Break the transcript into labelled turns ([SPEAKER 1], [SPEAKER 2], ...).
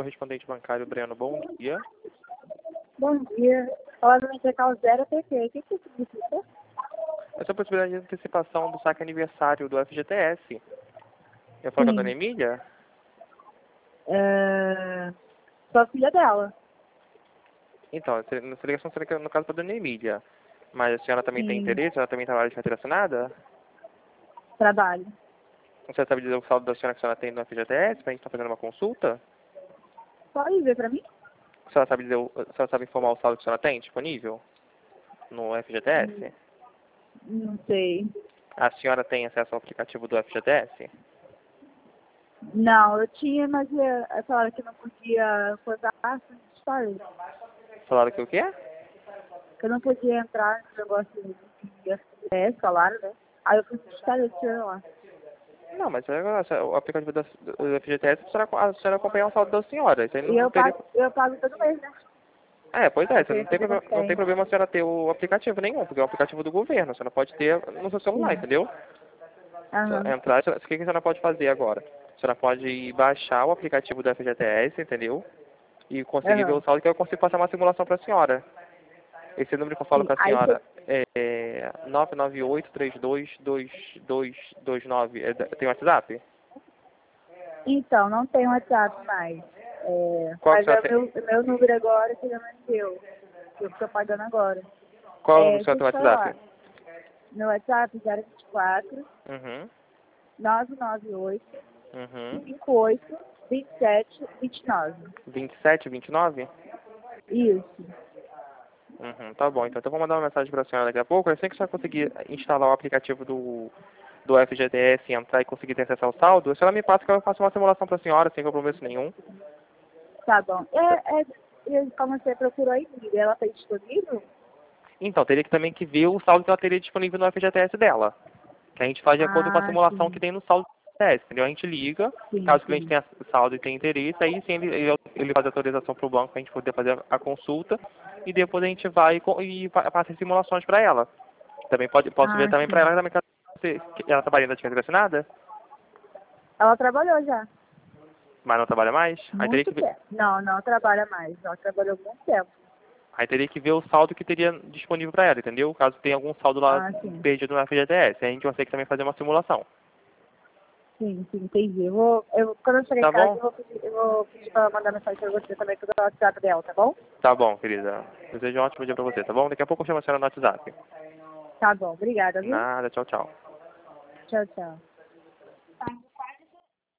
[SPEAKER 1] correspondente bancário Breno, bom dia.
[SPEAKER 2] Bom dia. Falando em entregar o 0 PP, o que significa?
[SPEAKER 1] Essa é a possibilidade de antecipação do saque aniversário do FGTS. Eu falo com a dona Emília?
[SPEAKER 2] Sou a filha dela.
[SPEAKER 1] Então, essa ligação seria no caso para a dona Emília. Mas a senhora também tem interesse? Ela também trabalha de carteira assinada?
[SPEAKER 2] Trabalho.
[SPEAKER 1] Você sabe dizer o saldo da senhora que a senhora tem no FGTS, para a gente estar fazendo uma consulta?
[SPEAKER 2] Pode ver pra mim?
[SPEAKER 1] A senhora sabe, a senhora sabe informar o saldo que a senhora tem disponível no FGTS?
[SPEAKER 2] Não sei.
[SPEAKER 1] A senhora tem acesso ao aplicativo do FGTS?
[SPEAKER 2] Não, eu tinha, mas falaram que não podia coisar história.
[SPEAKER 1] Falaram que o quê?
[SPEAKER 2] Que eu não podia entrar no negócio de FPS, falaram, né? Aí eu fui buscar e tirei lá.
[SPEAKER 1] Não, mas o aplicativo do FGTS, a senhora acompanhar o saldo da senhora. Isso aí
[SPEAKER 2] E
[SPEAKER 1] não teria...
[SPEAKER 2] eu pago todo mês, né?
[SPEAKER 1] Pois é, você
[SPEAKER 2] Porque
[SPEAKER 1] não tem problema a senhora ter o aplicativo nenhum, porque é um aplicativo do governo, a senhora pode ter no seu celular, entendeu? Entrar, o que a senhora pode fazer agora? A senhora pode baixar o aplicativo do FGTS, entendeu? E conseguir ver o saldo, que eu consigo passar uma simulação para a senhora. Esse número que eu falo com a senhora é 998322229. Tem WhatsApp?
[SPEAKER 2] Então, não tem WhatsApp mais.
[SPEAKER 1] Qual que
[SPEAKER 2] Mas
[SPEAKER 1] a senhora
[SPEAKER 2] é
[SPEAKER 1] tem?
[SPEAKER 2] meu número agora que já me deu. Que eu estou pagando agora.
[SPEAKER 1] Qual o número que a senhora
[SPEAKER 2] Deixa eu
[SPEAKER 1] tem
[SPEAKER 2] te
[SPEAKER 1] no WhatsApp?
[SPEAKER 2] falar. Meu WhatsApp 024
[SPEAKER 1] Uhum.
[SPEAKER 2] 998
[SPEAKER 1] Uhum.
[SPEAKER 2] 58 27 29.
[SPEAKER 1] 27, 29?
[SPEAKER 2] Isso.
[SPEAKER 1] Uhum, tá bom. Então eu vou mandar uma mensagem para a senhora daqui a pouco. Assim que a senhora conseguir instalar o aplicativo do FGTS, entrar e conseguir ter acesso ao saldo, a senhora me passa que eu faço uma simulação para a senhora, sem compromisso nenhum.
[SPEAKER 2] Tá bom. Como você procurou aí, ela está disponível?
[SPEAKER 1] Então, teria que também que ver o saldo que ela teria disponível no FGTS dela. Que a gente faz de acordo com a simulação
[SPEAKER 2] Sim.
[SPEAKER 1] que tem no saldo do FGTS, entendeu? A gente liga, caso o cliente tenha saldo e tenha interesse, aí sim ele faz a autorização para o banco para a gente poder fazer a consulta e depois a gente vai e passa as simulações para ela. Também posso ver também para ela também que ela trabalha ainda de carteira assinada,
[SPEAKER 2] Ela trabalhou já.
[SPEAKER 1] mas não trabalha mais. Aí teria
[SPEAKER 2] Muito
[SPEAKER 1] que ver,
[SPEAKER 2] tempo. Não trabalha mais. Ela trabalhou muito tempo.
[SPEAKER 1] aí teria que ver o saldo que teria disponível para ela, entendeu? Caso tenha algum saldo lá perdido no FGTS, aí a gente consegue também fazer uma simulação.
[SPEAKER 2] Sim, entendi. Quando eu chegar em
[SPEAKER 1] Tá
[SPEAKER 2] casa,
[SPEAKER 1] bom?
[SPEAKER 2] eu vou pedir pra mandar mensagem pra você também pelo WhatsApp dela, tá bom?
[SPEAKER 1] Tá bom, querida. Desejo um ótimo dia pra você, tá bom? Daqui a pouco eu chamo a senhora no WhatsApp.
[SPEAKER 2] Tá bom, obrigada, viu?
[SPEAKER 1] Nada, tchau, tchau.
[SPEAKER 2] Tchau, tchau.